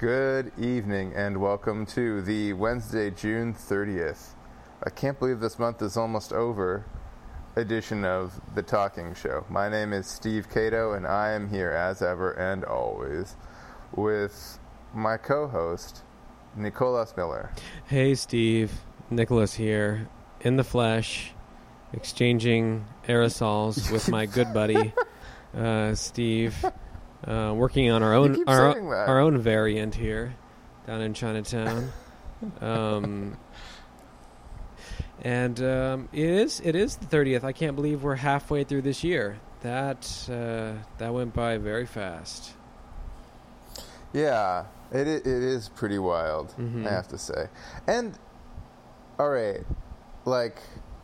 Good evening and welcome to the Wednesday, June 30th. I can't believe this month is almost over edition of The Talking Show. My name is Steve Cato and I am here as ever and always with my co-host, Nicholas Miller. Hey Steve, Nicholas here, in the flesh, exchanging aerosols with my good buddy, Steve. Working on our own variant here down in Chinatown. And it is the 30th. I can't believe we're halfway through this year. That went by very fast. Yeah, it is pretty wild, I have to say. And all right, like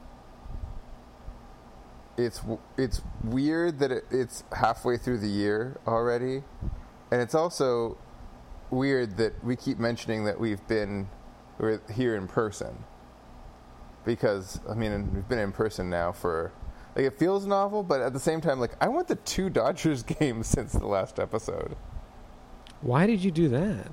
it's weird that it's halfway through the year already, and it's also weird that we keep mentioning that we're here in person, because I mean we've been in person now for, like, it feels novel, but at the same time, like, I went to 2 Dodgers games since the last episode. Why did you do that?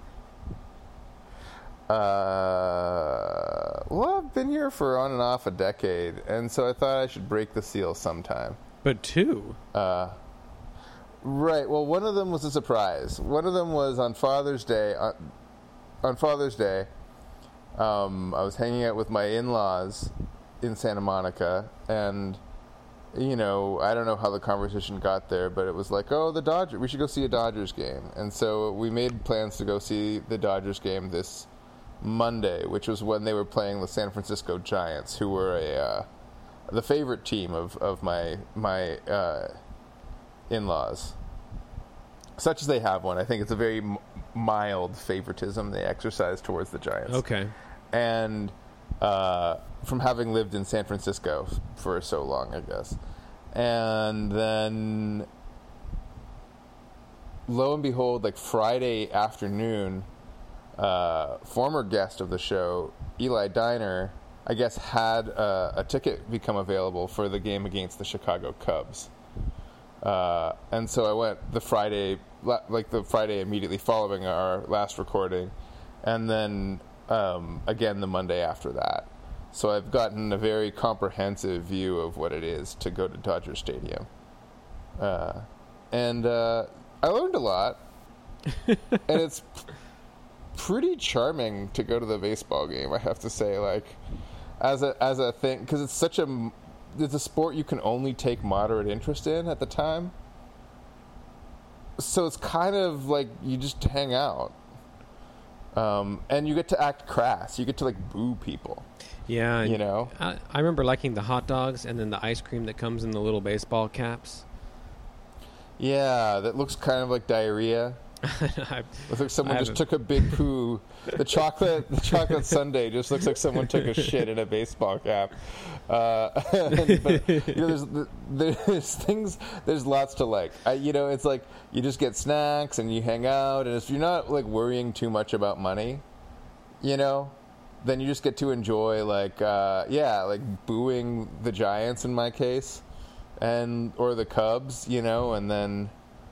Well, I've been here for on and off a decade, and so I thought I should break the seal sometime. But 2? Right. Well, one of them was a surprise. One of them was on Father's Day. On Father's Day, I was hanging out with my in-laws in Santa Monica, and, you know, I don't know how the conversation got there, but it was like, oh, the Dodgers, we should go see a Dodgers game. And so we made plans to go see the Dodgers game this Monday, which was when they were playing the San Francisco Giants, who were the favorite team of my in-laws, such as they have one. I think it's a very mild favoritism they exercise towards the Giants. Okay. And from having lived in San Francisco for so long, I guess. And then, lo and behold, like Friday afternoon, former guest of the show, Eli Diner, I guess, had a ticket become available for the game against the Chicago Cubs. And so I went the Friday immediately following our last recording, and then again the Monday after that. So I've gotten a very comprehensive view of what it is to go to Dodger Stadium. And I learned a lot. And it's pretty charming to go to the baseball game, I have to say, like, as a thing, because it's a sport you can only take moderate interest in at the time. So it's kind of like you just hang out. And you get to act crass. You get to, like, boo people. Yeah. You know? I remember liking the hot dogs and then the ice cream that comes in the little baseball caps. Yeah, that looks kind of like diarrhea. Looks like someone just took a big poo. The chocolate sundae just looks like someone took a shit in a baseball cap. But, you know, there's lots to like. It's like you just get snacks and you hang out, and if you're not, like, worrying too much about money, you know, then you just get to enjoy, like, like booing the Giants in my case, or the Cubs, you know, and then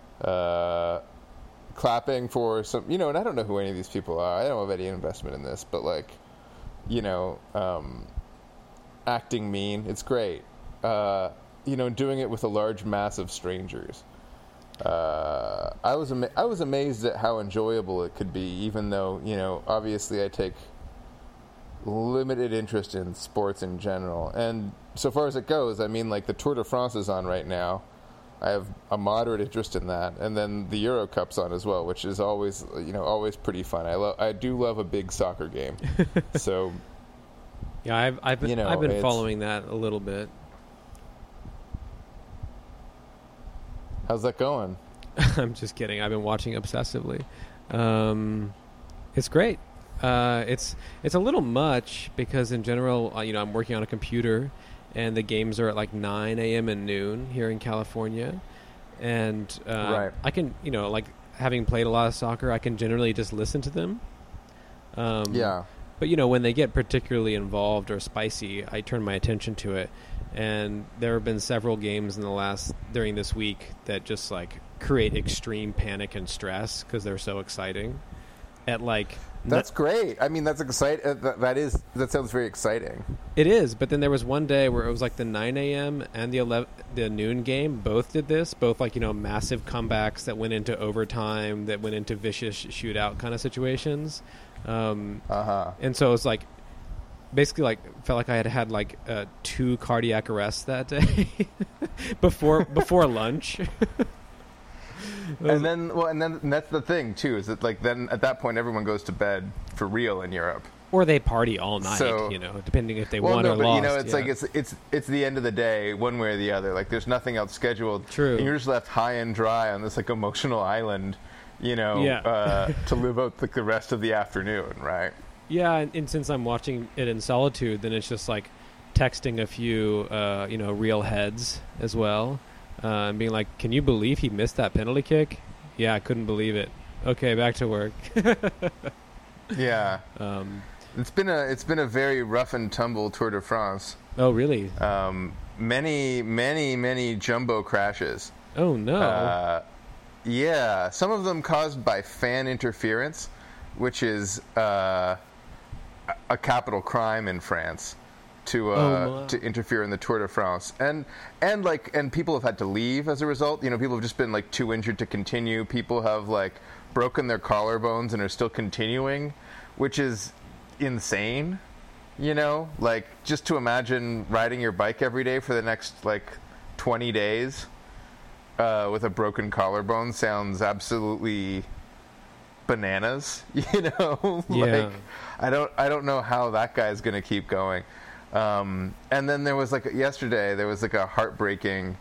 clapping for some, you know, and I don't know who any of these people are. I don't have any investment in this, but, like, you know, acting mean. It's great. You know, doing it with a large mass of strangers. I was amazed at how enjoyable it could be, even though, you know, obviously I take limited interest in sports in general. And so far as it goes, I mean, like, the Tour de France is on right now. I have a moderate interest in that, and then the Euro Cup's on as well, which is always pretty fun. I do love a big soccer game. So yeah, I've been following that a little bit. How's that going? I'm just kidding. I've been watching obsessively. It's great. It's a little much because in general, you know, I'm working on a computer. And the games are at like 9 a.m. and noon here in California. And right. I can, you know, like, having played a lot of soccer, I can generally just listen to them. Yeah. But, you know, when they get particularly involved or spicy, I turn my attention to it. And there have been several games during this week that just, like, create extreme panic and stress because they're so exciting. at like. That's great. I mean, that's exciting. That sounds very exciting. It is, but then there was one day where it was like the 9 a.m. and the noon game both did this. Both like, massive comebacks that went into overtime, that went into vicious shootout kind of situations. And so it was like, basically like felt like I had like 2 cardiac arrests that day before lunch. And then that's the thing too, is that like then at that point everyone goes to bed for real in Europe, or they party all night. So, depending if they won or lost. It's like it's the end of the day, one way or the other. Like there's nothing else scheduled. True. And you're just left high and dry on this like emotional island, to live out like the rest of the afternoon, right? Yeah, and since I'm watching it in solitude, then it's just like texting a few, real heads as well. And being like, can you believe he missed that penalty kick? Yeah, I couldn't believe it. Okay, back to work. Yeah. It's been a very rough and tumble Tour de France. Oh, really? Many jumbo crashes. Oh, no. Yeah, some of them caused by fan interference, which is a capital crime in France. To interfere in the Tour de France, and people have had to leave as a result. People have just been like too injured to continue. People have like broken their collarbones and are still continuing, which is insane. Like just to imagine riding your bike every day for the next like 20 days with a broken collarbone sounds absolutely bananas. Yeah. Like I don't know how that guy's gonna keep going. And then there was yesterday there was a heartbreaking,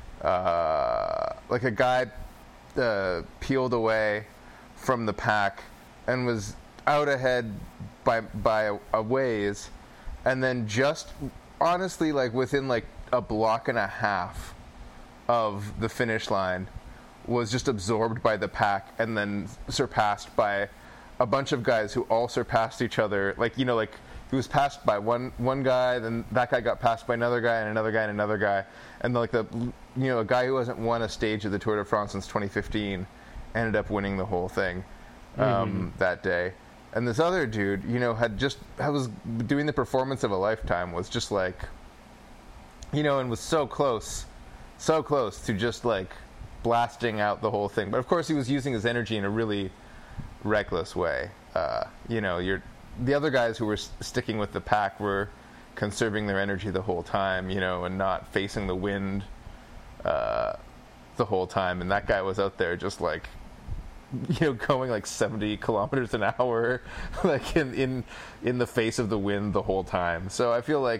a guy peeled away from the pack and was out ahead by a ways, and then just honestly within a block and a half of the finish line was just absorbed by the pack and then surpassed by a bunch of guys who all surpassed each other. He was passed by one guy, then that guy got passed by another guy and another guy and another guy, and a guy who hasn't won a stage of the Tour de France since 2015 ended up winning the whole thing that day. And this other dude, was doing the performance of a lifetime, was just and was so close to just blasting out the whole thing. But of course he was using his energy in a really reckless way. The other guys who were sticking with the pack were conserving their energy the whole time, and not facing the wind the whole time. And that guy was out there just going 70 kilometers an hour, in the face of the wind the whole time. So I feel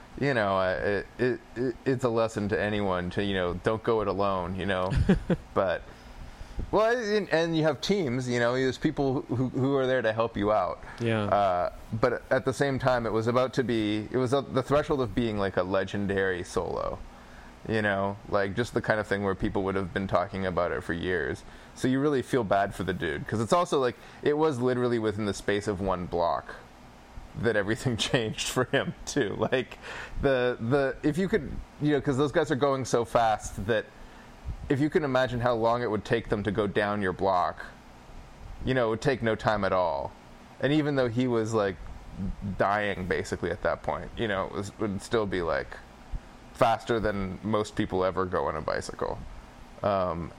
it's a lesson to anyone to, don't go it alone, but. Well, and you have teams, there's people who are there to help you out. Yeah. But at the same time, it was the threshold of being a legendary solo, just the kind of thing where people would have been talking about it for years. So you really feel bad for the dude, because it's also it was literally within the space of one block that everything changed for him too. If you could, because those guys are going so fast that. If you can imagine how long it would take them to go down your block, it would take no time at all. And even though he was dying basically at that point, it would still be faster than most people ever go on a bicycle. So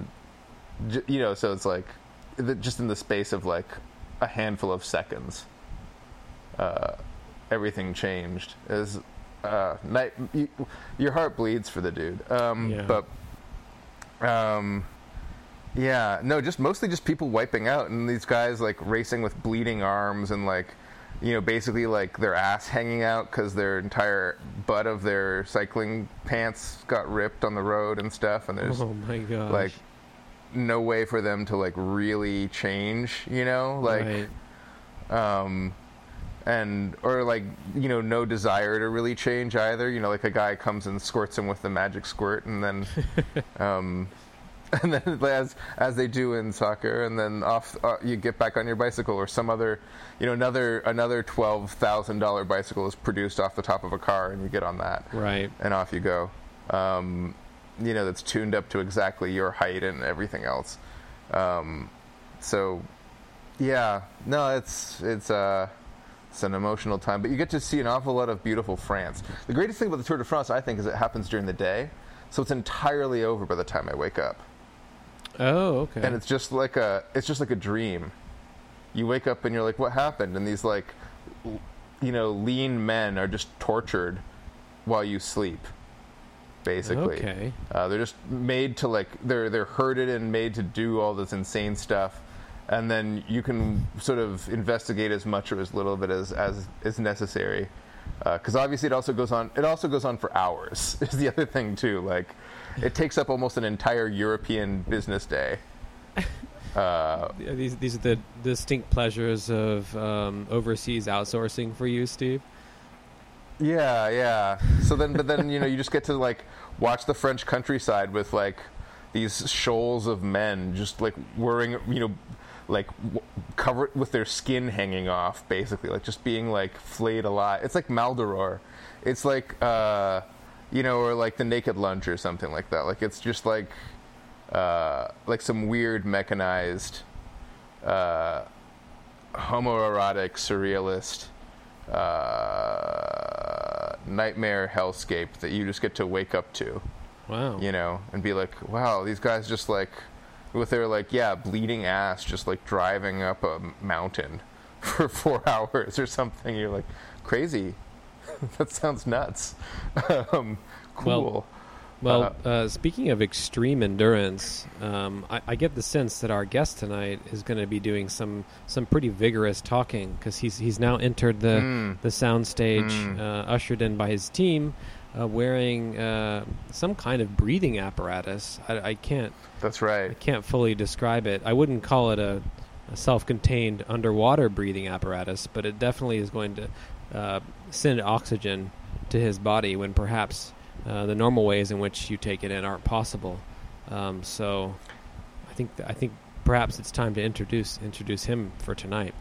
it's just in the space of a handful of seconds, everything changed. Your heart bleeds for the dude. But. Mostly just people wiping out, and these guys racing with bleeding arms and basically their ass hanging out because their entire butt of their cycling pants got ripped on the road and stuff, and there's oh my gosh. No way for them to really change, right. No desire to really change either. A guy comes and squirts him with the magic squirt, and then, and then as they do in soccer, and then off you get back on your bicycle, or some other, another $12,000 bicycle is produced off the top of a car, and you get on that, right, and off you go. That's tuned up to exactly your height and everything else. So. Yeah, no, it's an emotional time, but you get to see an awful lot of beautiful France. The greatest thing about the Tour de France, I think, is it happens during the day, so it's entirely over by the time I wake up. Oh, okay. And it's just like a dream. You wake up and you're like, what happened? And these like, lean men are just tortured while you sleep. Basically, okay. They're just made to they're herded and made to do all this insane stuff, and then you can sort of investigate as much or as little of it as is necessary, because obviously it also goes on for hours. Is the other thing too. Like, it takes up almost an entire European business day. These are the distinct pleasures of overseas outsourcing for you, Steve. Yeah. So then, you just get to like watch the French countryside with like these shoals of men just like wearing, covered with their skin hanging off, basically, like just being like flayed alive. It's like Maldoror. It's like, or like the Naked Lunch or something like that. Like, it's just like some weird mechanized, homoerotic surrealist nightmare hellscape that you just get to wake up to. Wow. And be like, wow, these guys just like with their like, bleeding ass just like driving up a mountain for 4 hours or something. You're like, crazy. That sounds nuts. Cool. Well, speaking of extreme endurance, I get the sense that our guest tonight is going to be doing some pretty vigorous talking, because he's now entered the soundstage, ushered in by his team, wearing some kind of breathing apparatus. I can't. That's right. I can't fully describe it. I wouldn't call it a self-contained underwater breathing apparatus, but it definitely is going to send oxygen to his body when perhaps the normal ways in which you take it in aren't possible. So I think perhaps it's time to introduce him for tonight.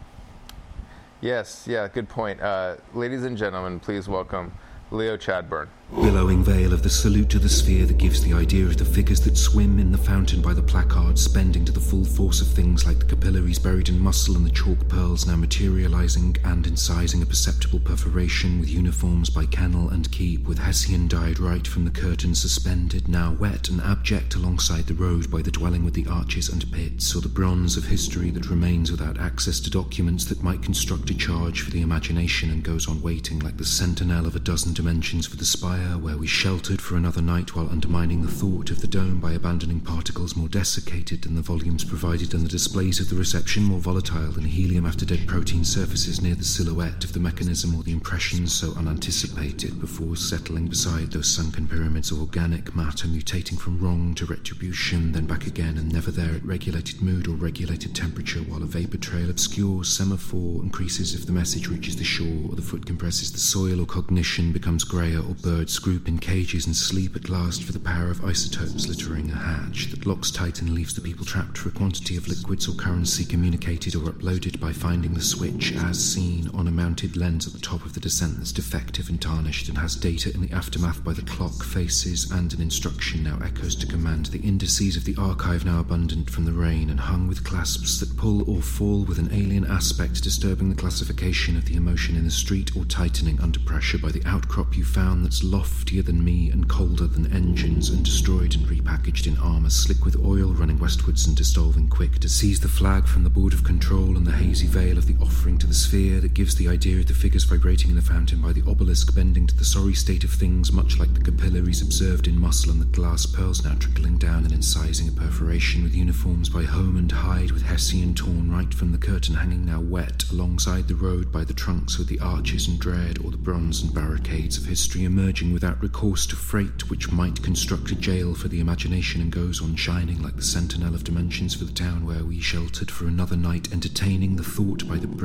Yes, good point. Ladies and gentlemen, please welcome Leo Chadbourne. Billowing veil of the salute to the sphere that gives the idea of the figures that swim in the fountain by the placards, spending to the full force of things like the capillaries buried in muscle and the chalk pearls now materializing and incising a perceptible perforation with uniforms by kennel and keep, with Hessian dyed right from the curtain suspended, now wet and abject alongside the road by the dwelling with the arches and pits, or the bronze of history that remains without access to documents that might construct a charge for the imagination and goes on waiting like the sentinel of a dozen dimensions for the spire, where we sheltered for another night while undermining the thought of the dome by abandoning particles more desiccated than the volumes provided and the displays of the reception more volatile than helium after dead protein surfaces near the silhouette of the mechanism, or the impressions so unanticipated before settling beside those sunken pyramids of organic matter mutating from wrong to retribution, then back again and never there at regulated mood or regulated temperature, while a vapor trail obscures, semaphore increases if the message reaches the shore, or the foot compresses the soil, or cognition becomes greyer, or birds group in cages and sleep at last for the power of isotopes littering a hatch that locks tight and leaves the people trapped for a quantity of liquids or currency communicated or uploaded by finding the switch as seen on a mounted lens at the top of the descent that's defective and tarnished and has data in the aftermath by the clock faces, and an instruction now echoes to command the indices of the archive now abundant from the rain and hung with clasps that pull or fall with an alien aspect disturbing the classification of the emotion in the street, or tightening under pressure by the outcrop you found that's loftier than me and colder than engines, and destroyed and repackaged in armor slick with oil running westwards and dissolving quick to seize the flag from the board of control and the hazy veil of the offering to the sphere that gives the idea of the figures vibrating in the fountain by the obelisk bending to the sorry state of things, much like the capillaries observed in muscle and the glass pearls now trickling down and incising a perforation with uniforms by home and hide, with Hessian torn right from the curtain hanging now wet alongside the road by the trunks with the arches and dread, or the bronze and barricades of history emerging without recourse to freight which might construct a jail for the imagination and goes on shining like the sentinel of dimensions for the town where we sheltered for another night, entertaining the thought by the bridge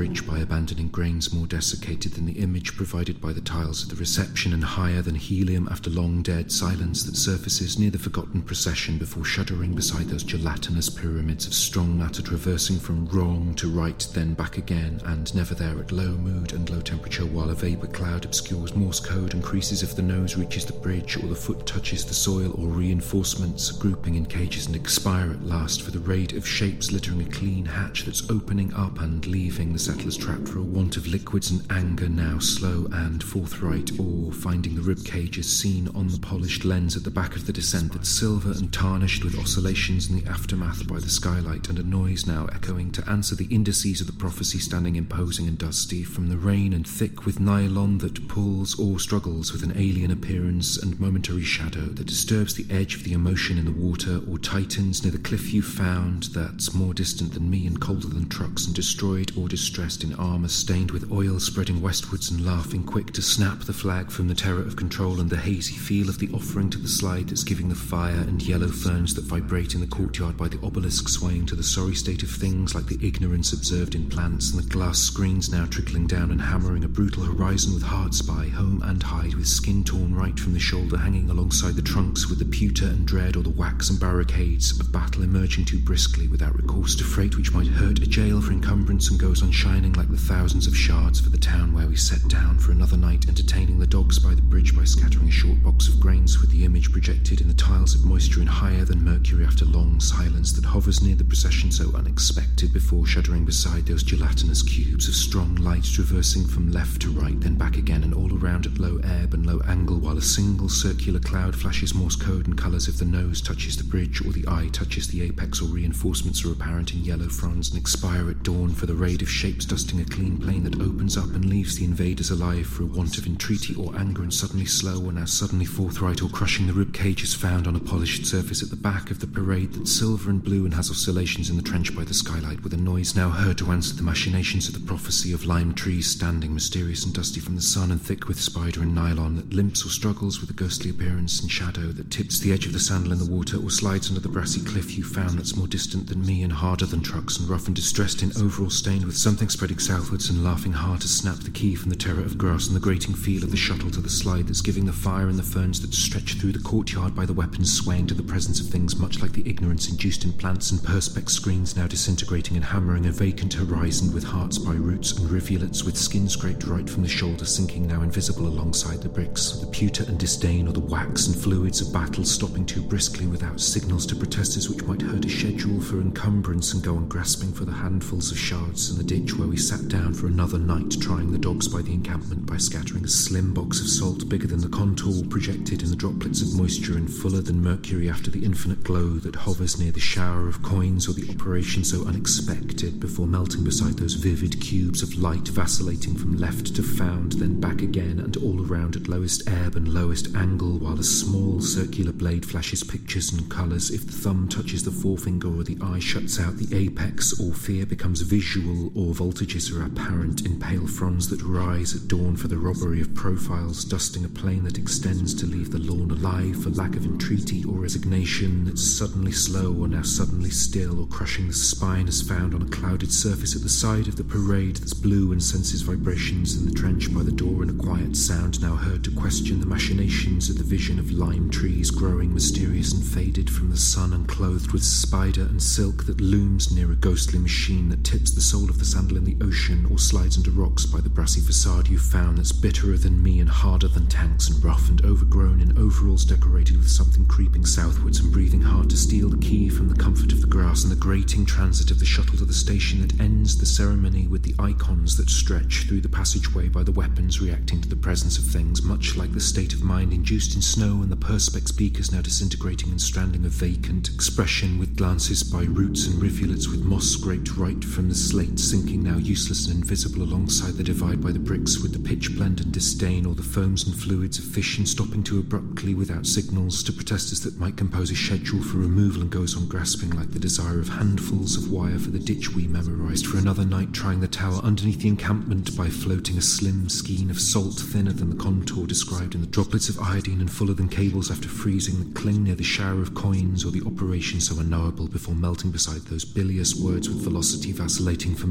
bridge by abandoning grains more desiccated than the image provided by the tiles of the reception, and higher than helium after long dead silence that surfaces near the forgotten procession before shuddering beside those gelatinous pyramids of strong matter traversing from wrong to right, then back again, and never there at low mood and low temperature, while a vapour cloud obscures Morse code and creases if the nose reaches the bridge or the foot touches the soil, or reinforcements grouping in cages and expire at last for the raid of shapes littering a clean hatch that's opening up and leaving the settlers trapped for a want of liquids and anger, now slow and forthright, or finding the rib cages seen on the polished lens at the back of the descent that's silver and tarnished with oscillations in the aftermath by the skylight, and a noise now echoing to answer the indices of the prophecy standing imposing and dusty from the rain and thick with nylon that pulls or struggles with an alien appearance and momentary shadow that disturbs the edge of the emotion in the water, or tightens near the cliff you found that's more distant than me and colder than trucks, and destroyed or distressed in armour stained with oil spreading westwards and laughing quick to snap the flag from the terror of control and the hazy feel of the offering to the slide that's giving the fire, and yellow ferns that vibrate in the courtyard by the obelisk swaying to the sorry state of things like the ignorance observed in plants, and the glass screens now trickling down and hammering a brutal horizon with hearts by home and hide, with skin torn right from the shoulder hanging alongside the trunks, with the pewter and dread or the wax and barricades of battle emerging too briskly without recourse to freight which might hurt a jail for encumbrance, and goes on shining like the thousands of shards for the town where we set down for another night, entertaining the dogs by the bridge by scattering a short box of grains with the image projected in the tiles of moisture and higher than mercury after long silence that hovers near the procession so unexpected before shuddering beside those gelatinous cubes of strong light traversing from left to right, then back again and all around at low ebb and low angle, while a single circular cloud flashes Morse code and colours if the nose touches the bridge or the eye touches the apex, or reinforcements are apparent in yellow fronds and expire at dawn for the raid of shapes dusting a clean plain that opens up and leaves the invaders alive for a want of entreaty or anger, and suddenly slow or now suddenly forthright, or crushing the rib cages found on a polished surface at the back of the parade that's silver and blue and has oscillations in the trench by the skylight, with a noise now heard to answer the machinations of the prophecy of lime trees standing mysterious and dusty from the sun and thick with spider and nylon, that limps or struggles with a ghostly appearance and shadow that tips the edge of the sandal in the water, or slides under the brassy cliff you found that's more distant than me and harder than trucks, and rough and distressed in overall stained with something spreading southwards and laughing hard to snap the key from the terror of grass, and the grating feel of the shuttle to the slide that's giving the fire and the ferns that stretch through the courtyard by the weapons swaying to the presence of things much like the ignorance induced in plants, and perspex screens now disintegrating and hammering a vacant horizon with hearts by roots and rivulets with skin scraped right from the shoulder sinking now invisible alongside the bricks, the pewter and disdain or the wax and fluids of battle stopping too briskly without signals to protesters which might hurt a schedule for encumbrance, and go on grasping for the handfuls of shards in the ditch where we sat down for another night, trying the dogs by the encampment by scattering a slim box of salt bigger than the contour projected in the droplets of moisture and fuller than mercury after the infinite glow that hovers near the shower of coins, or the operation so unexpected before melting beside those vivid cubes of light vacillating from left to found, then back again and all around at lowest ebb and lowest angle, while a small circular blade flashes pictures and colours if the thumb touches the forefinger or the eye shuts out the apex, or fear becomes visual, or voltages are apparent in pale fronds that rise at dawn for the robbery of profiles, dusting a plain that extends to leave the lawn alive for lack of entreaty or resignation, that's suddenly slow or now suddenly still, or crushing the spine as found on a clouded surface at the side of the parade that's blue and senses vibrations in the trench by the door, and a quiet sound now heard to question the machinations of the vision of lime trees growing mysterious and faded from the sun, and clothed with spider and silk that looms near a ghostly machine that tips the soul of the sandal in the ocean, or slides under rocks by the brassy facade you found that's bitterer than me and harder than tanks, and rough and overgrown in overalls decorated with something creeping southwards and breathing hard to steal the key from the comfort of the grass, and the grating transit of the shuttle to the station that ends the ceremony with the icons that stretch through the passageway by the weapons reacting to the presence of things, much like the state of mind induced in snow, and the perspex beakers now disintegrating and stranding a vacant expression with glances by roots and rivulets with moss scraped right from the slate, sinking now useless and invisible alongside the divide by the bricks, with the pitch blend and disdain or the foams and fluids of fission stopping too abruptly without signals to protesters that might compose a schedule for removal, and goes on grasping like the desire of handfuls of wire for the ditch we memorised for another night, trying the tower underneath the encampment by floating a slim skein of salt thinner than the contour described in the droplets of iodine and fuller than cables after freezing that cling near the shower of coins, or the operation so unknowable before melting beside those bilious words with velocity vacillating from lost to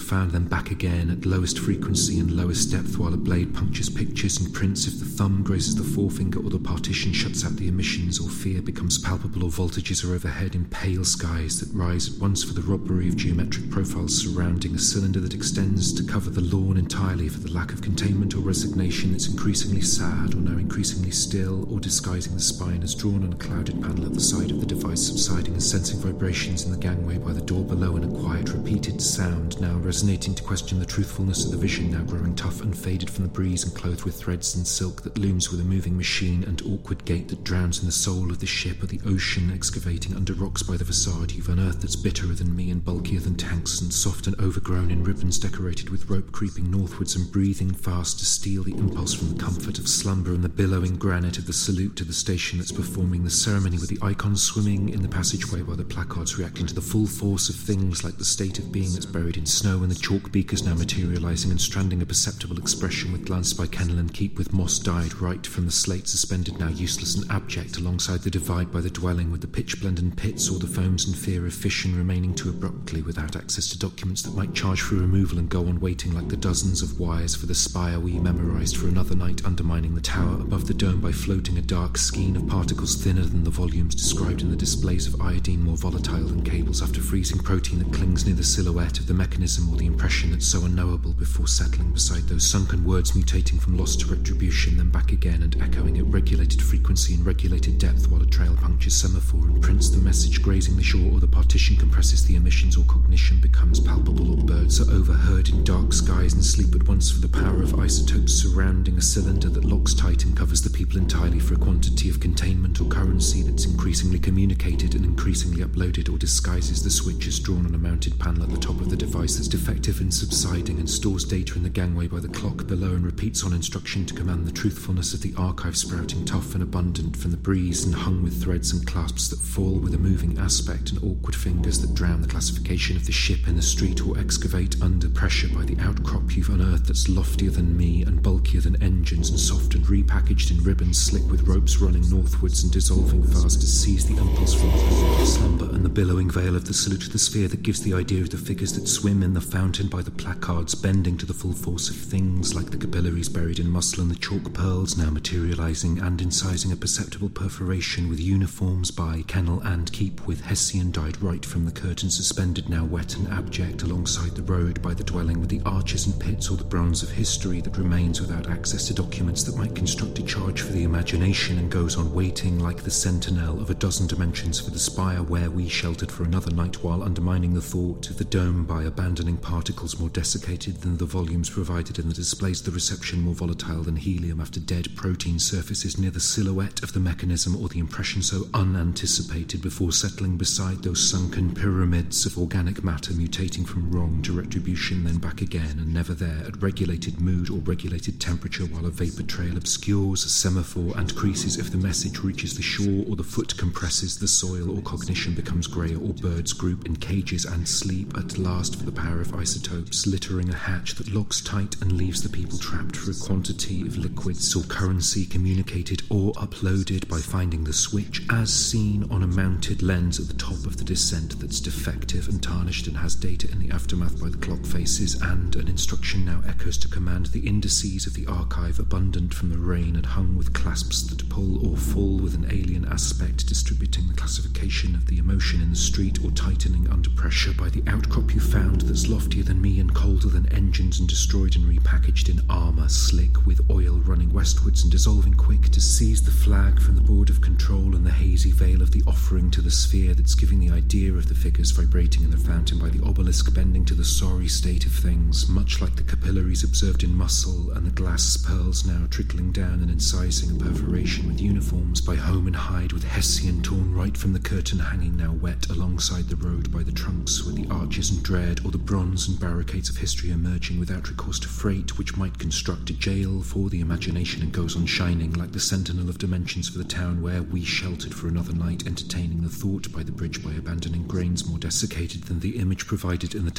profound, then back again at lowest frequency and lowest depth, while a blade punctures pictures and prints. If the thumb grazes the forefinger, or the partition shuts out the emissions, or fear becomes palpable, or voltages are overhead in pale skies that rise at once for the robbery of geometric profiles surrounding a cylinder that extends to cover the lawn entirely for the lack of containment or resignation that's increasingly sad, or now increasingly still, or disguising the spine as drawn on a clouded panel at the side of the device, subsiding and sensing vibrations in the gangway by the door below, and a quiet repeated sound now resonating to question the truthfulness of the vision, now growing tough and faded from the breeze and clothed with threads and silk that looms with a moving machine, and awkward gate that drowns in the soul of the ship, or the ocean excavating under rocks by the facade. You've unearthed that's bitterer than me and bulkier than tanks, and soft and overgrown in ribbons decorated with rope, creeping northwards and breathing fast to steal the impulse from the comfort of slumber and the billowing granite of the salute to the station that's performing the ceremony, with the icons swimming in the passageway while the placards reacting to the full force of things like the state of being that's buried in snow, and the chalk beakers now materializing and stranding a perceptible expression with glance by Kennel and Keep, with moss dyed right from the slate suspended now useless and abject alongside the divide by the dwelling, with the pitch blended pits or the foams and fear of fission remaining too abruptly without access to documents that might charge for removal, and go on waiting like the dozens of wires for the spire we memorized for another night, undermining the tower above the dome by floating a dark skein of particles thinner than the volumes described in the displays of iodine, more volatile than cables after freezing protein that clings near the silhouette of the mechanism, or the impression that's so unknowable before settling beside those sunken words, mutating from loss to retribution, then back again and echoing at regulated frequency and regulated depth, while a trail punctures semaphore and prints the message grazing the shore, or the partition compresses the emissions, or cognition becomes palpable, or birds are overheard in dark skies and sleep at once for the power of isotopes surrounding a cylinder that locks tight and covers the people entirely for a quantity of containment or currency that's increasingly communicated and increasingly uploaded, or disguises the switches drawn on a mounted panel at the top of the device that's defective and subsiding, and stores data in the gangway by the clock below, and repeats on instruction to command the truthfulness of the archive, sprouting tough and abundant from the breeze and hung with threads and clasps that fall with a moving aspect, and awkward fingers that drown the classification of the ship in the street, or excavate under pressure by the outcrop you've unearthed that's loftier than me and bulkier than engines, and soft and repackaged in ribbons slick with ropes running northwards and dissolving fast to seize the impulse from the slumber, and the billowing veil of the salute to the sphere that gives the idea of the figures that swim in the fountain by the placards, bending to the full force of things like the capillaries buried in muscle, and the chalk pearls now materializing and incising a perceptible perforation, with uniforms by Kennel and Keep, with Hessian dyed right from the curtain suspended now wet and abject alongside the road by the dwelling, with the arches and pits or the bronze of history that remains without access to documents that might construct a charge for the imagination, and goes on waiting like the sentinel of a dozen dimensions for the spire where we sheltered for another night, while undermining the thought of the dome by abandoning particles more desiccated than the volumes provided in the displays, the reception more volatile than helium after dead protein surfaces near the silhouette of the mechanism, or the impression so unanticipated before settling beside those sunken pyramids of organic matter, mutating from wrong to retribution, then back again and never there, at regulated mood or regulated temperature, while a vapor trail obscures a semaphore and creases if the message reaches the shore, or the foot compresses the soil, or cognition becomes greyer, or birds group in cages and sleep at last for the power of isotopes, littering a hatch that locks tight and leaves the people trapped for a quantity of liquids or currency communicated or uploaded by finding the switch, as seen on a mounted lens at the top of the descent that's defective and tarnished and has data in the aftermath by the clock faces, and an instruction now echoes to command the indices of the archive, abundant from the rain and hung with clasps that pull or fall with an alien aspect, distributing the classification of the emotion in the street, or tightening under pressure by the outcrop you found that's loftier than me and colder than engines, and destroyed and repackaged in armor, slick with oil running westwards and dissolving quick to seize the flag from the board of control, and the hazy veil of the offering to the sphere that's giving the idea of the figures vibrating in the fountain by the obelisk, bending to the sorry state of things, much like the capillaries observed in muscle, and the glass pearls now trickling down and incising a perforation, with uniforms by Home and Hyde, with Hessian torn right from the curtain hanging now wet alongside the road by the trunks, with the arches and dread or the bronze and barricades of history emerging without recourse to freight, which might construct a jail for the imagination, and goes on shining like the sentinel of dimensions for the town where we sheltered for another night, entertaining the thought by the bridge by abandoning grains more desiccated than the image provided in the tiles of the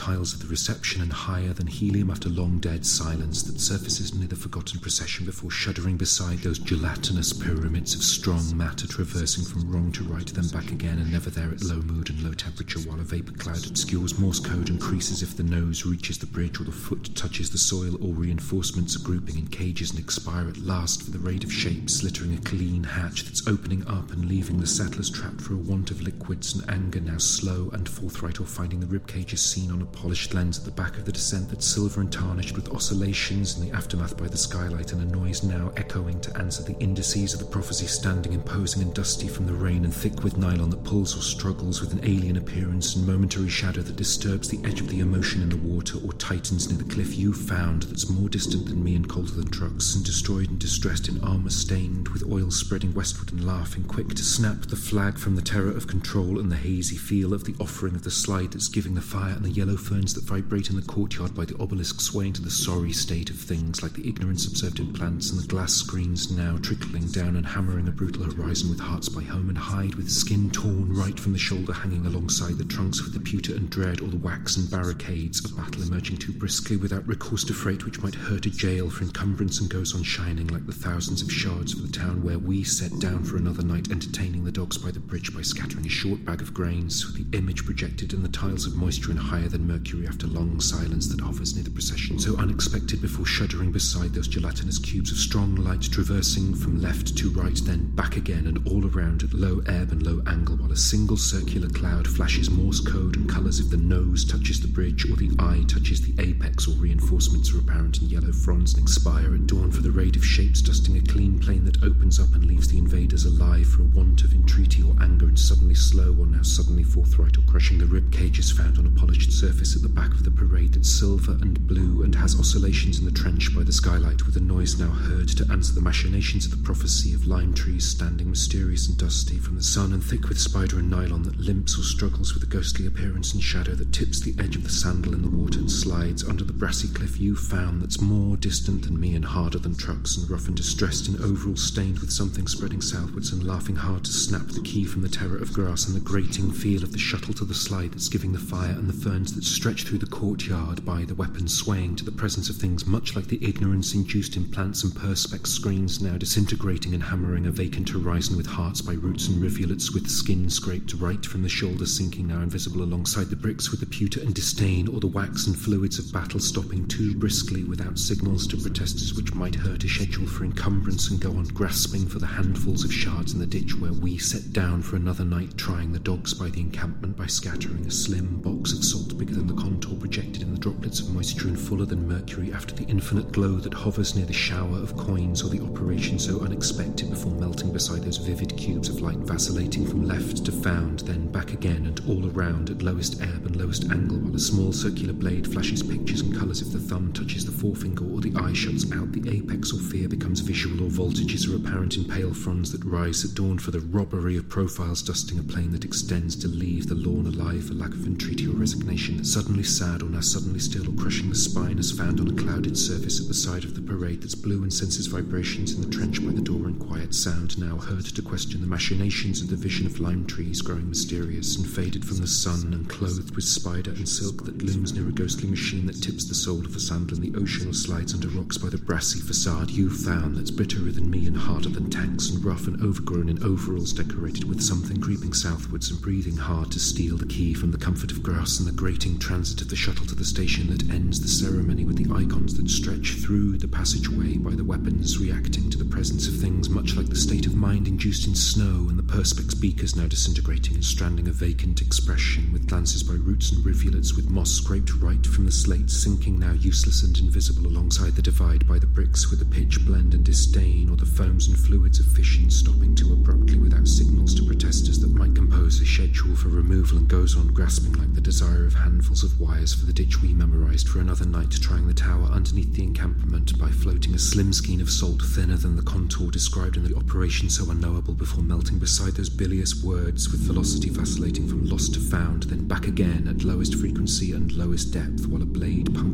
of reception and higher than helium after long dead silence that surfaces near the forgotten procession before shuddering beside those gelatinous pyramids of strong matter traversing from wrong to right, then back again, and never there at low mood and low temperature, while a vapour cloud obscures Morse code and creases if the nose reaches the bridge or the foot touches the soil, or reinforcements are grouping in cages and expire at last for the raid of shapes, littering a clean hatch that's opening up and leaving the settlers trapped for a want of liquids and anger, now slow and forthright, or finding the ribcages seen on a polished lens at the back of the descent that's silver and tarnished with oscillations in the aftermath by the skylight, and a noise now echoing to answer the indices of the prophecy, standing imposing and dusty from the rain and thick with nylon that pulls or struggles with an alien appearance and momentary shadow that disturbs the edge of the emotion in the water, or tightens near the cliff you found that's more distant than me and colder than trucks, and destroyed and distressed in armour stained with oil, spreading westward and laughing quick to snap the flag from the terror of control and the hazy feel of the offering of the slide that's giving the fire, and the yellow ferns that vibrate in the courtyard by the obelisk swaying to the sorry state of things like the ignorance observed in plants, and the glass screens now trickling down and hammering a brutal horizon with hearts by home and hide, with skin torn right from the shoulder hanging alongside the trunks with the pewter and dread, or the waxen barricades of battle emerging too briskly without recourse to freight which might hurt a jail for encumbrance, and goes on shining like the thousands of shards for the town where we set down for another night, entertaining the dogs by the bridge by scattering a short bag of grains, with the image projected in the tiles of moisture and higher than mercury after long silence that hovers near the procession, so unexpected before shuddering beside those gelatinous cubes of strong light traversing from left to right, then back again and all around at low ebb and low angle, while a single circular cloud flashes Morse code and colours if the nose touches the bridge or the eye touches the apex, or reinforcements are apparent in yellow fronds and expire at dawn for the raid of shapes, dusting a clean plain that opens up and leaves the invaders alive for a want of entreaty or anger, and suddenly slow or now suddenly forthright, or crushing the rib cages found on a polished surface at the back of the parade that's silver and blue and has oscillations in the trench by the skylight, with a noise now heard to answer the machinations of the prophecy of lime trees standing mysterious and dusty from the sun, and thick with spider and nylon that limps or struggles with a ghostly appearance and shadow that tips the edge of the sandal in the water and slides under the brassy cliff you found that's more distant than me and harder than trucks, and rough and distressed in overalls stained with something spreading southwards and laughing hard to snap the key from the terror of grass, and the grating feel of the shuttle to the slide that's giving the fire, and the ferns that stretch through the courtyard by the weapons swaying to the presence of things much like the ignorance induced in plants and perspex screens now disintegrating and hammering a vacant horizon with hearts by roots and rivulets, with skin scraped right from the shoulder sinking now invisible alongside the bricks, with the pewter and disdain or the wax and fluids of battle stopping too briskly without signals to protesters which might hurt a schedule for encumbrance, and go on grasping for the handfuls of shards in the ditch where we set down for another night, trying the dogs by the encampment by scattering a slim box of salt bigger than the contour projected in the droplets of moisture and fuller than mercury after the infinite glow that hovers near the shower of coins, or the operation so unexpected before melting beside those vivid cubes of light vacillating from left to found, then back again and all around at lowest ebb and lowest angle, while a small circular blade flashes pictures and colours if the thumb touches the forefinger or the eye shuts out the apex, or fear becomes visual, or voltages are apparent in pale fronds that rise at dawn for the robbery of profiles dusting a plain that extends to leave the lawn alive for lack of entreaty or resignation, that suddenly sad or now suddenly still or crushing the spine as found on a clouded surface at the side of the parade that's blue and senses vibrations in the trench by the door, and quiet sound now heard to question the machinations of the vision of lime trees growing mysterious and faded from the sun, and clothed with spider and silk that looms near a ghostly machine that tips the sole of a sandal in the ocean or slides under rocks by the brassy facade you found that's bitterer than me and harder than tanks, and rough and overgrown in overalls decorated with something creeping southwards and breathing hard to steal the key from the comfort of grass, and the grating transit of the shuttle to the station that ends the ceremony with the icons that stretch through the passageway by the weapons reacting to the presence of things much like the state of mind induced in snow, and the perspex beakers now disintegrating and stranding a vacant expression with glances by roots and rivulets, with moss scraped right from the slate sinking now useless and invisible alongside the divide by the bricks, with the pitch blend and disdain, or the foams and fluids of fission stopping too abruptly without signals to protesters that might compose a schedule for removal, and goes on grasping like the desire of handfuls of wires for the ditch we memorized for another night, trying the tower underneath the encampment by floating a slim skein of salt thinner than the contour described in the operation so unknowable before melting beside those bilious words with velocity vacillating from lost to found, then back again at lowest frequency and lowest depth, while a blade punctured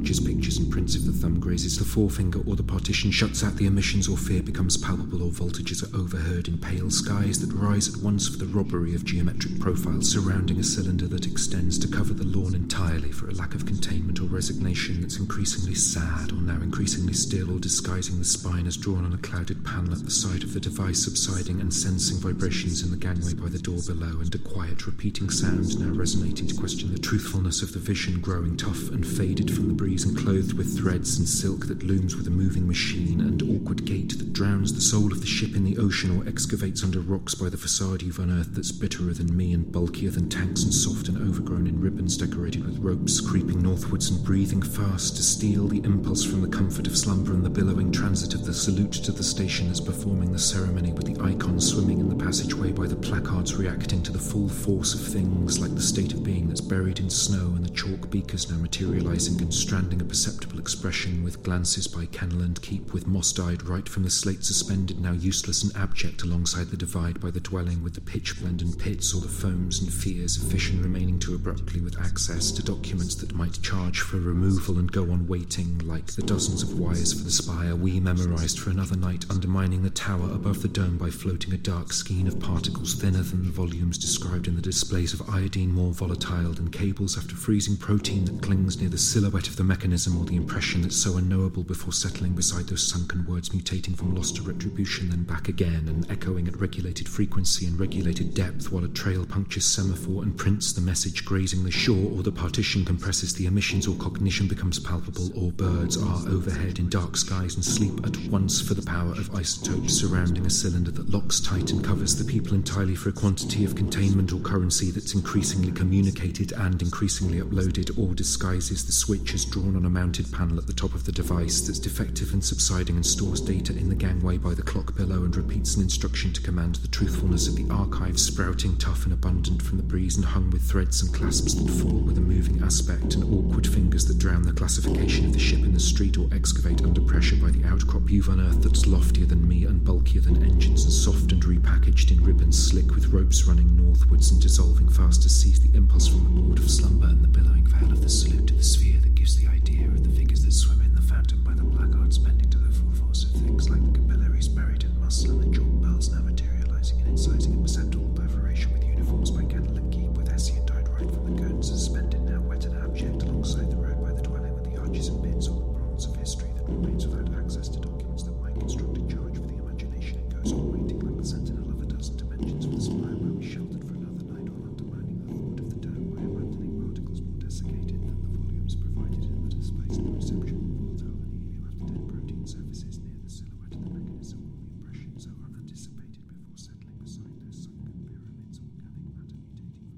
captures pictures and prints. If the thumb grazes the forefinger or the partition shuts out the emissions, or fear becomes palpable, or voltages are overheard in pale skies that rise at once for the robbery of geometric profiles surrounding a cylinder that extends to cover the lawn entirely for a lack of containment or resignation that's increasingly sad or now increasingly still, or disguising the spine as drawn on a clouded panel at the side of the device, subsiding and sensing vibrations in the gangway by the door below, and a quiet repeating sound now resonating to question the truthfulness of the vision, growing tough and faded from the breeze and clothed with threads and silk that looms with a moving machine, and awkward gait that drowns the soul of the ship in the ocean or excavates under rocks by the facade you've unearthed that's bitterer than me and bulkier than tanks and soft and overgrown in ribbons decorated with ropes, creeping northwards and breathing fast to steal the impulse from the comfort of slumber and the billowing transit of the salute to the station as performing the ceremony, with the icons swimming in the passageway by the placards reacting to the full force of things, like the state of being that's buried in snow, and the chalk beakers now materializing and stranding a perceptible expression, with glances by kennel and keep, with moss-dyed right from the slate suspended, now useless and abject alongside the divide by the dwelling, with the pitch blend and pits, or the foams and fears of fission remaining too abruptly, with access to documents that might charge for removal and go on waiting, like the dozens of wires for the spire we memorized for another night, undermining the tower above the dome by floating a dark skein of particles thinner than the volumes described in the displays of iodine, more volatile than cables after freezing protein that clings near the silhouette of the mechanism, or the impression that's so unknowable before settling beside those sunken words, mutating from loss to retribution, then back again, and echoing at regulated frequency and regulated depth, while a trail punctures semaphore and prints the message grazing the shore, or the partition compresses the emissions, or cognition becomes palpable, or birds are overhead in dark skies and sleep at once for the power of isotopes surrounding a cylinder that locks tight and covers the people entirely for a quantity of containment or currency that's increasingly communicated and increasingly uploaded, or disguises the switch as drawn on a mounted panel at the top of the device that's defective and subsiding, and stores data in the gangway by the clock below, and repeats an instruction to command the truthfulness of the archive, sprouting tough and abundant from the breeze and hung with threads and clasps that fall with a moving aspect, and awkward fingers that drown the classification of the ship in the street, or excavate under pressure by the outcrop you've unearthed that's loftier than me and bulkier than engines, and soft and repackaged in ribbons slick with ropes running northwards and dissolving fast to seize the impulse from the board of slumber, and the billowing veil of the salute to the sphere that gives the idea of the figures that swim in the fountain by the placards bending to the full force of things, like the capillaries buried in muscle, and the chalk pearls now materializing and incising a perceptible perforation, with uniforms by candle and keep, with Hessian tied right from the curtains suspended, now wet and abject alongside the road by the dwelling, with the arches and bits, or the bronze of history that remains without access to documents that might construct a charge for the imagination. It goes on waiting like the sentinel of a dozen dimensions, with a spire where we sheltered for another night, while undermining the thought of the dome by abandoning particles more desiccated than the volumes provided in the displays, and the reception of volatile and helium after dead protein surfaces near the silhouette of the mechanism, or the impression so unanticipated before settling beside those sunken pyramids, organic matter mutating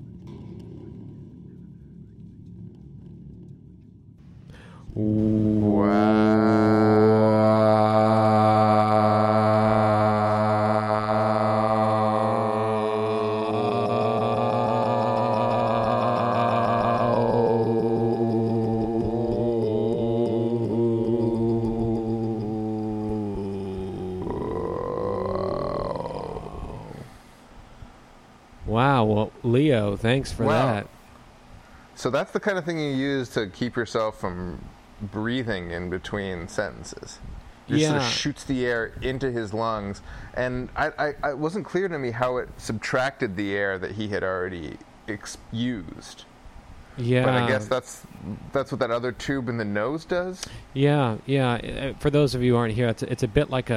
from Wow, well, Leo, thanks for that. So that's the kind of thing you use to keep yourself from breathing in between sentences. Just sort of shoots the air into his lungs, and it wasn't clear to me how it subtracted the air that he had already used. Yeah, but I guess that's what that other tube in the nose does. Yeah. For those of you who aren't here, it's a bit like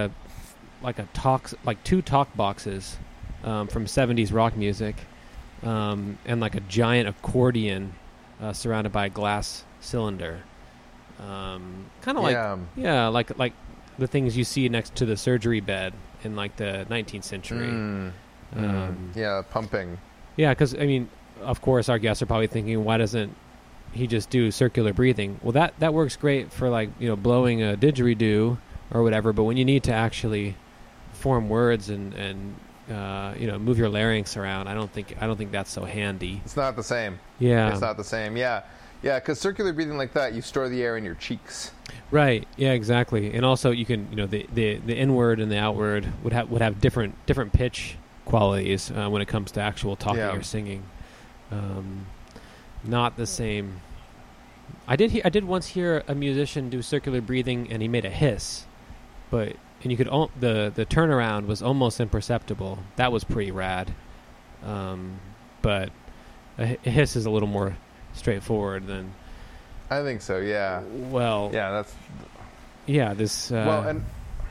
two talk boxes from 70s rock music, and like a giant accordion surrounded by a glass cylinder. Kind of like the things you see next to the surgery bed in like the 19th century. Pumping. Yeah, because I mean, of course, our guests are probably thinking, why doesn't he just do circular breathing? Well, that works great for like blowing a didgeridoo or whatever. But when you need to actually form words and move your larynx around, I don't think that's so handy. It's not the same. Yeah, it's not the same. Yeah, because circular breathing like that, you store the air in your cheeks. Right. Yeah. Exactly. And also, you can the inward and the outward would have different pitch qualities when it comes to actual talking or singing. Not the same I did once hear a musician do circular breathing, and he made a hiss, and you could the turnaround was almost imperceptible. That was pretty rad. But a hiss is a little more straightforward than. I think so. Yeah. Well. Yeah, that's. Yeah. This. Well, and.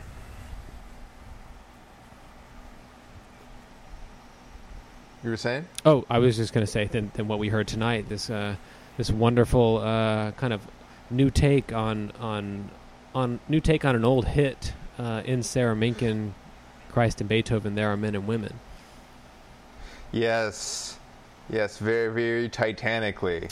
You were saying? Oh, I was just going to say than what we heard tonight. This wonderful kind of new take on an old hit in Sarah Minkin, Christ and Beethoven. There are men and women. Yes, very, very titanically,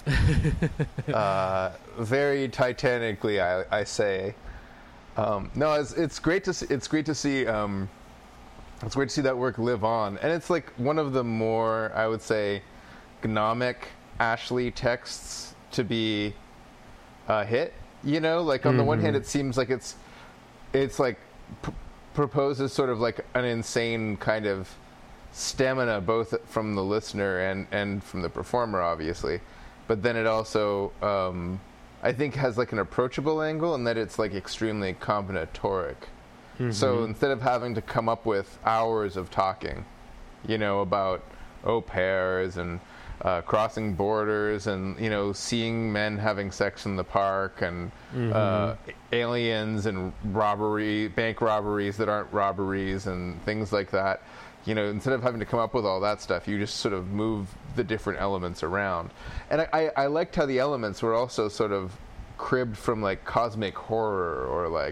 very titanically. I say. No, it's great to see. It's great to see. It's great to see that work live on, and it's like one of the more, I would say, gnomic Ashley texts to be a hit. You know, like on the one hand, it seems like it's like proposes sort of like an insane kind of stamina, both from the listener and from the performer, obviously. But then it also, I think, has like an approachable angle, in that it's like extremely combinatoric. So instead of having to come up with hours of talking, you know, about au pairs and crossing borders and, you know, seeing men having sex in the park and aliens and bank robberies that aren't robberies and things like that, you know, instead of having to come up with all that stuff, you just sort of move the different elements around. And I liked how the elements were also sort of cribbed from like cosmic horror, or like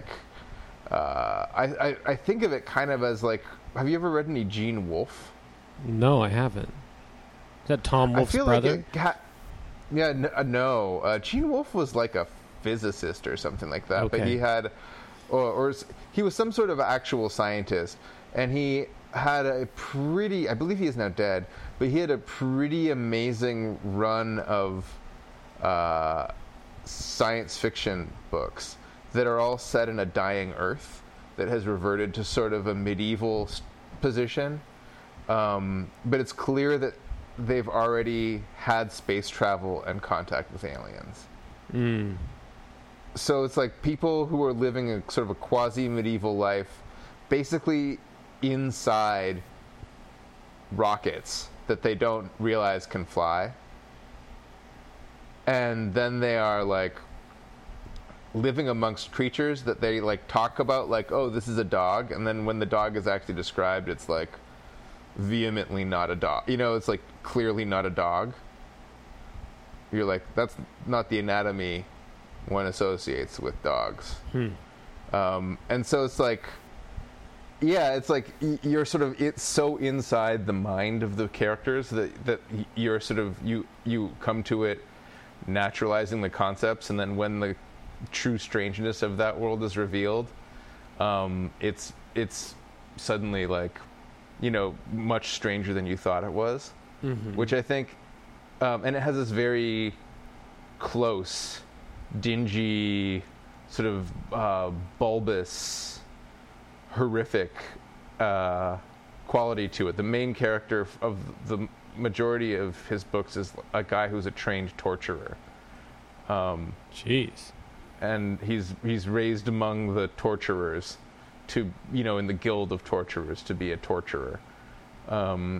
I think of it kind of as like, have you ever read any Gene Wolfe? No, I haven't. Is that Tom Wolfe's brother? No. Gene Wolfe was like a physicist or something like that. Okay. But he had, or he was some sort of actual scientist, and he had a pretty, I believe he is now dead, but he had a pretty amazing run of science fiction books that are all set in a dying Earth that has reverted to sort of a medieval position. But it's clear that they've already had space travel and contact with aliens. So it's like people who are living a sort of a quasi-medieval life, basically inside rockets that they don't realize can fly. And then they are like living amongst creatures that they like talk about, like, oh, this is a dog, and then when the dog is actually described, it's like vehemently not a dog. You know, it's like clearly not a dog. You're like, that's not the anatomy one associates with dogs. And so it's like, yeah, it's like you're sort of, it's so inside the mind of the characters that you're sort of, you come to it naturalizing the concepts, and then when the true strangeness of that world is revealed, it's suddenly like, you know, much stranger than you thought it was, which I think, and it has this very close, dingy, sort of bulbous, horrific quality to it. The main character of the majority of his books is a guy who's a trained torturer. Jeez. And he's raised among the torturers, to, you know, in the guild of torturers, to be a torturer, and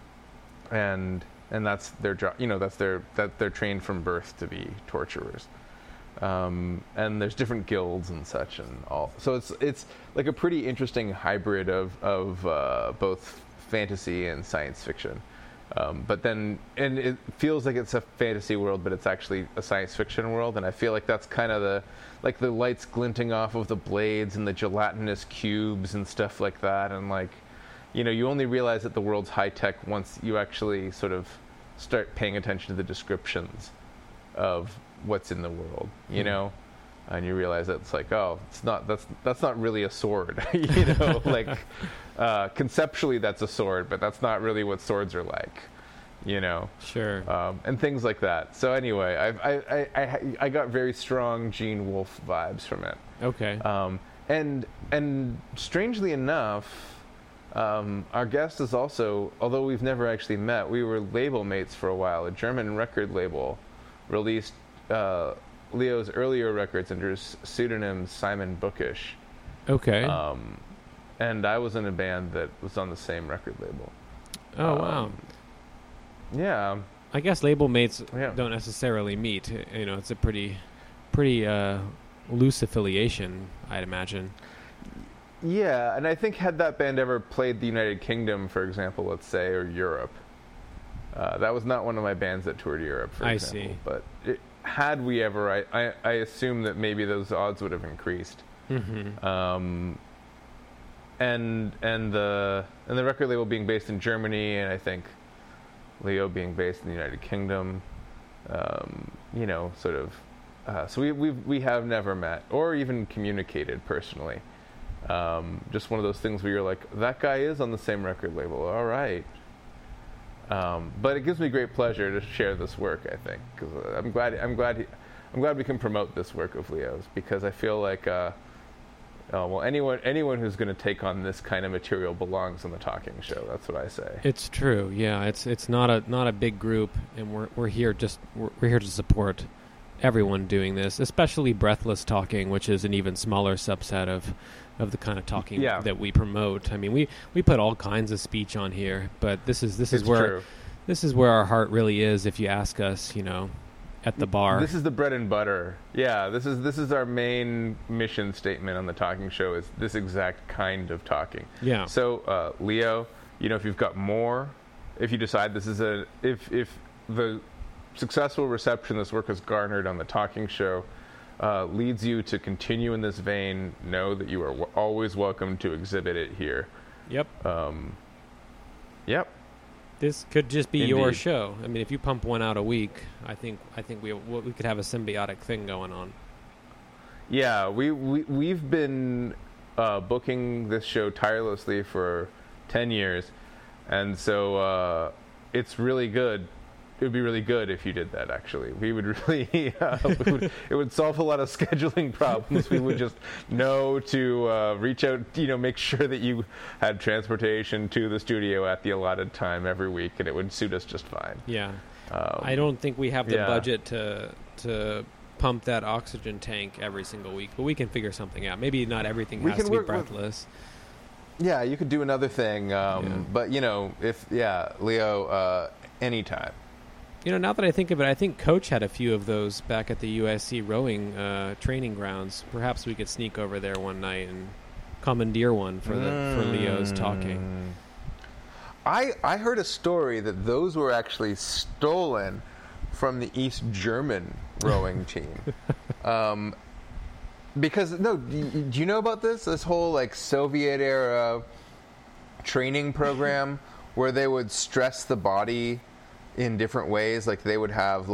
that's their job. You know, that they're trained from birth to be torturers, and there's different guilds and such and all. So it's like a pretty interesting hybrid of both fantasy and science fiction. But then, and it feels like it's a fantasy world, but it's actually a science fiction world, and I feel like that's kind of the lights glinting off of the blades and the gelatinous cubes and stuff like that, and like, you know, you only realize that the world's high tech once you actually sort of start paying attention to the descriptions of what's in the world, you know, and you realize that it's like, oh, that's not really a sword, you know, like. Conceptually, that's a sword, but that's not really what swords are like, you know. Sure. And things like that. So anyway, I got very strong Gene Wolfe vibes from it. Okay. And strangely enough, our guest is also, although we've never actually met, we were label mates for a while. A German record label released Leo's earlier records under his pseudonym Simon Bookish. Okay. And I was in a band that was on the same record label. Oh, wow. Yeah. I guess label mates don't necessarily meet. It's a pretty loose affiliation, I'd imagine. Yeah, and I think had that band ever played the United Kingdom, for example, let's say, or Europe, that was not one of my bands that toured Europe, for example. I see. But had we ever, I assume that maybe those odds would have increased. Mm-hmm. And the record label being based in Germany, and I think Leo being based in the United Kingdom, so we have never met or even communicated personally. Just one of those things where you're like, that guy is on the same record label. All right. But it gives me great pleasure to share this work, I think, because I'm glad we can promote this work of Leo's, because I feel like, anyone who's going to take on this kind of material belongs on the Talking Show. That's what I say. It's true. Yeah, it's not a big group, and we're here to support everyone doing this, especially Breathless Talking, which is an even smaller subset of the kind of talking that we promote. I mean, we put all kinds of speech on here, but this is where our heart really is. If you ask us, at the bar, this is the bread and butter. Yeah, this is our main mission statement on the Talking Show, is this exact kind of talking. Yeah. So, Leo, if you've got more, if you decide this is if the successful reception this work has garnered on the Talking Show leads you to continue in this vein, know that you are always welcome to exhibit it here. Yep. Yep. This could just be your show. I mean, if you pump one out a week, I think we could have a symbiotic thing going on. Yeah, we've been booking this show tirelessly for 10 years, and so it's really good. It would be really good if you did that, actually. We would really, it would solve a lot of scheduling problems. We would just know to reach out, make sure that you had transportation to the studio at the allotted time every week, and it would suit us just fine. Yeah. I don't think we have the budget to pump that oxygen tank every single week, but we can figure something out. Maybe not everything has to be breathless. Yeah, you could do another thing, but, Leo, anytime. Now that I think of it, I think Coach had a few of those back at the USC rowing training grounds. Perhaps we could sneak over there one night and commandeer one for Leo's Talking. I heard a story that those were actually stolen from the East German rowing team. Because, do you know about this? This whole, Soviet-era training program where they would stress the body in different ways. Like, they would have,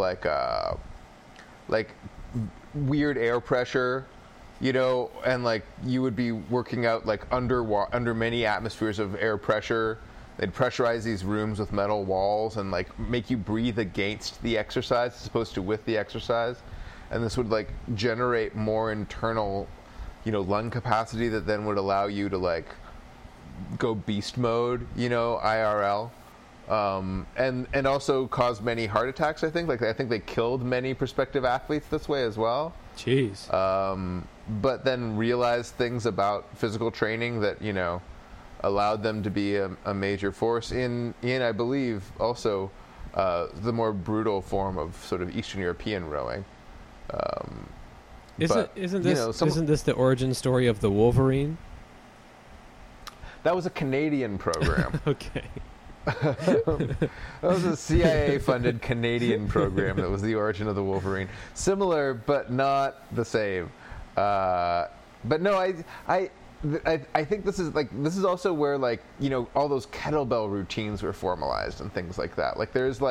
weird air pressure, and, you would be working out, under many atmospheres of air pressure. They'd pressurize these rooms with metal walls and, make you breathe against the exercise as opposed to with the exercise. And this would, generate more internal, lung capacity that then would allow you to, go beast mode, IRL. And also caused many heart attacks, I think. I think they killed many prospective athletes this way as well. Jeez. But then realized things about physical training that, allowed them to be a major force in I believe, also the more brutal form of sort of Eastern European rowing. Isn't this the origin story of the Wolverine? That was a Canadian program. Okay. That was a CIA-funded Canadian program that was the origin of the Wolverine. Similar, but not the same. But no, I think this is also where all those kettlebell routines were formalized and things like that. There is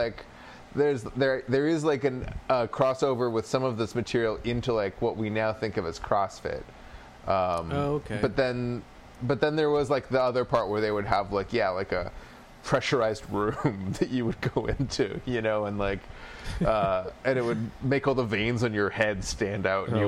a crossover with some of this material into what we now think of as CrossFit. Okay. But then there was the other part where they would have a pressurized room that you would go into, and and it would make all the veins on your head stand out, and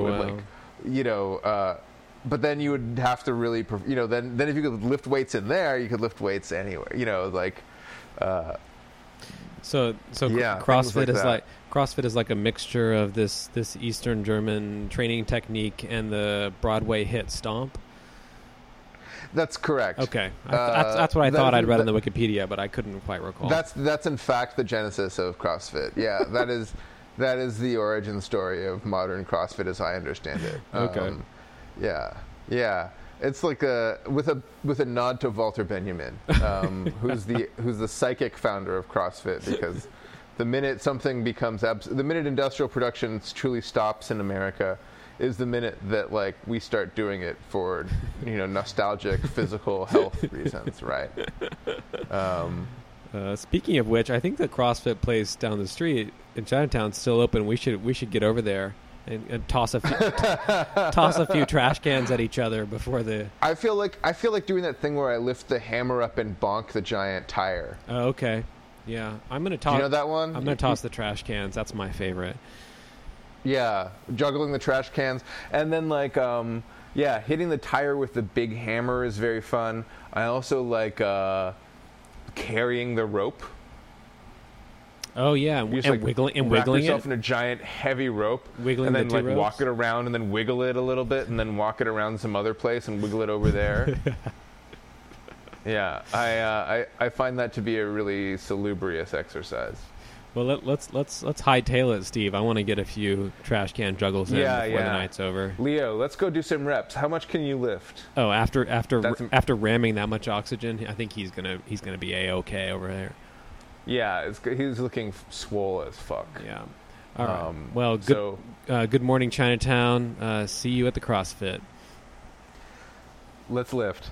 but then you would have to really, then if you could lift weights in there, you could lift weights anywhere, So CrossFit is CrossFit is like a mixture of this Eastern German training technique and the Broadway hit Stomp. That's correct. Okay, that's what I thought I'd read in the Wikipedia, but I couldn't quite recall. That's in fact the genesis of CrossFit. Yeah, that is the origin story of modern CrossFit as I understand it. Okay. Yeah. It's like with a nod to Walter Benjamin, who's the psychic founder of CrossFit, because the minute something becomes the minute industrial production truly stops in America is the minute that like we start doing it for nostalgic physical health reasons, right? Speaking of which, I think the CrossFit place down the street in Chinatown is still open. We should get over there and toss a few trash cans at each other before the. I feel like doing that thing where I lift the hammer up and bonk the giant tire. Oh, okay. Yeah, I'm gonna toss. Do you know that one? I'm gonna toss the trash cans. That's my favorite. Yeah, juggling the trash cans, and then hitting the tire with the big hammer is very fun. I also like carrying the rope. Oh yeah, and wiggling wrap yourself it in a giant heavy rope, wiggling and then ropes. Walk it around, and then wiggle it a little bit, and then walk it around some other place and wiggle it over there. Yeah, I find that to be a really salubrious exercise. Well, let's hightail it, Steve. I want to get a few trash can juggles in before the night's over. Leo, let's go do some reps. How much can you lift? Oh, after ramming that much oxygen, I think he's gonna be A-okay over there. Yeah, he's looking swole as fuck. Yeah. All right. Well, good morning, Chinatown. See you at the CrossFit. Let's lift.